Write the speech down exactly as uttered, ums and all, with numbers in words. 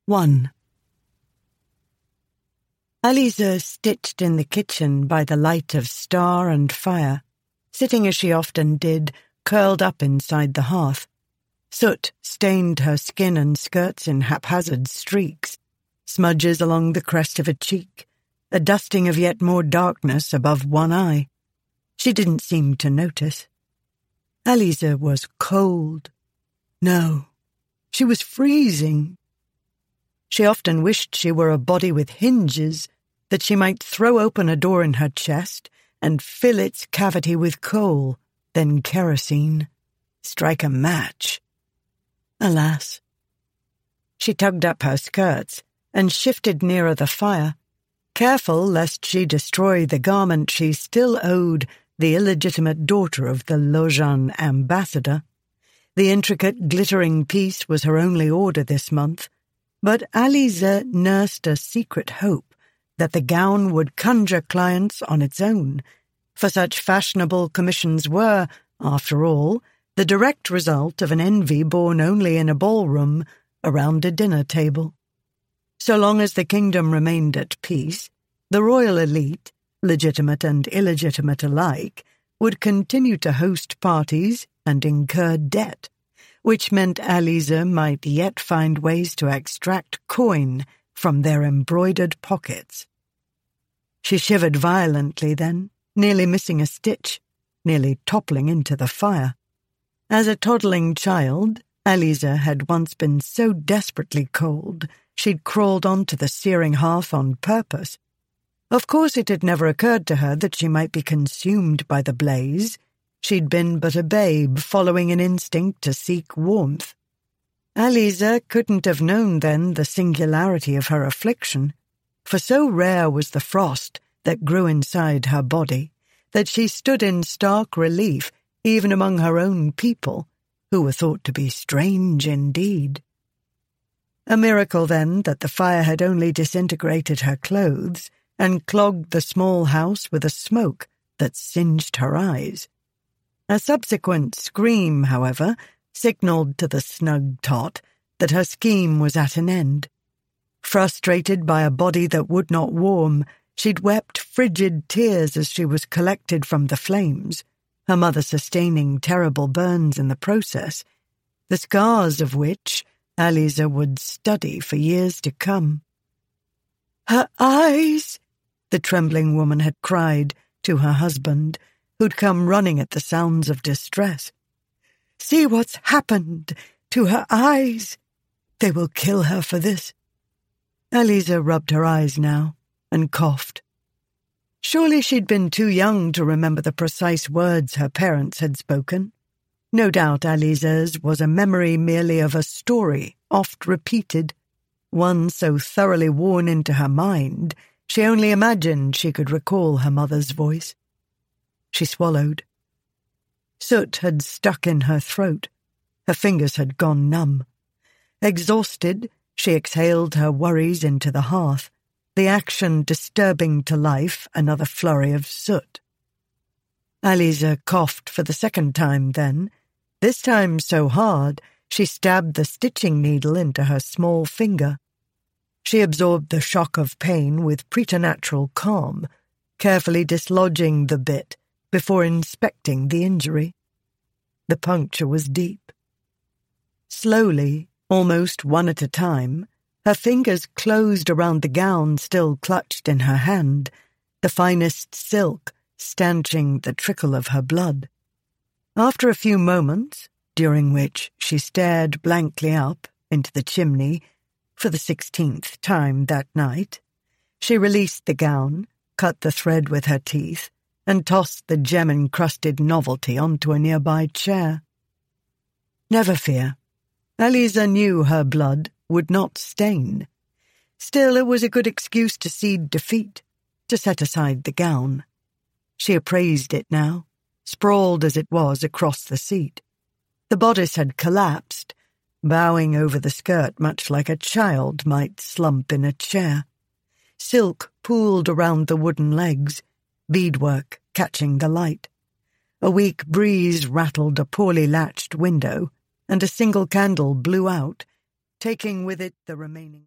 One. Aliza stitched in the kitchen by the light of star and fire, sitting as she often did, curled up inside the hearth. Soot stained her skin and skirts in haphazard streaks, smudges along the crest of a cheek, a dusting of yet more darkness above one eye. She didn't seem to notice. Aliza was cold. No, she was freezing. She often wished she were a body with hinges, that she might throw open a door in her chest and fill its cavity with coal, then kerosene, strike a match. Alas. She tugged up her skirts and shifted nearer the fire, careful lest she destroy the garment she still owed the illegitimate daughter of the Lausanne ambassador. The intricate, glittering piece was her only order this month, but Aliza nursed a secret hope that the gown would conjure clients on its own, for such fashionable commissions were, after all, the direct result of an envy born only in a ballroom around a dinner table. So long as the kingdom remained at peace, the royal elite, legitimate and illegitimate alike, would continue to host parties and incur debt, which meant Aliza might yet find ways to extract coin from their embroidered pockets. She shivered violently then, nearly missing a stitch, nearly toppling into the fire. As a toddling child, Aliza had once been so desperately cold she'd crawled onto the searing hearth on purpose. Of course it had never occurred to her that she might be consumed by the blaze. She'd been but a babe following an instinct to seek warmth. Aliza couldn't have known then the singularity of her affliction, for so rare was the frost that grew inside her body that she stood in stark relief even among her own people, who were thought to be strange indeed. A miracle, then, that the fire had only disintegrated her clothes and clogged the small house with a smoke that singed her eyes. A subsequent scream, however, signalled to the snug tot that her scheme was at an end. Frustrated by a body that would not warm, she'd wept frigid tears as she was collected from the flames, her mother sustaining terrible burns in the process, the scars of which Aliza would study for years to come. "Her eyes!" the trembling woman had cried to her husband, who'd come running at the sounds of distress. "See what's happened to her eyes! They will kill her for this." Aliza rubbed her eyes now and coughed. Surely she'd been too young to remember the precise words her parents had spoken. No doubt Aliza's was a memory merely of a story, oft repeated, one so thoroughly worn into her mind she only imagined she could recall her mother's voice. She swallowed. Soot had stuck in her throat. Her fingers had gone numb. Exhausted, she exhaled her worries into the hearth, the action disturbing to life another flurry of soot. Aliza coughed for the second time then, this time so hard she stabbed the stitching needle into her small finger. She absorbed the shock of pain with preternatural calm, carefully dislodging the bit before inspecting the injury. The puncture was deep. Slowly, almost one at a time, her fingers closed around the gown still clutched in her hand, the finest silk stanching the trickle of her blood. After a few moments, during which she stared blankly up into the chimney for the sixteenth time that night, she released the gown, cut the thread with her teeth, and tossed the gem-encrusted novelty onto a nearby chair. Never fear. Aliza knew her blood would not stain. Still, it was a good excuse to cede defeat, to set aside the gown. She appraised it now, sprawled as it was across the seat. The bodice had collapsed, bowing over the skirt much like a child might slump in a chair. Silk pooled around the wooden legs, beadwork catching the light. A weak breeze rattled a poorly latched window, and a single candle blew out, taking with it the remaining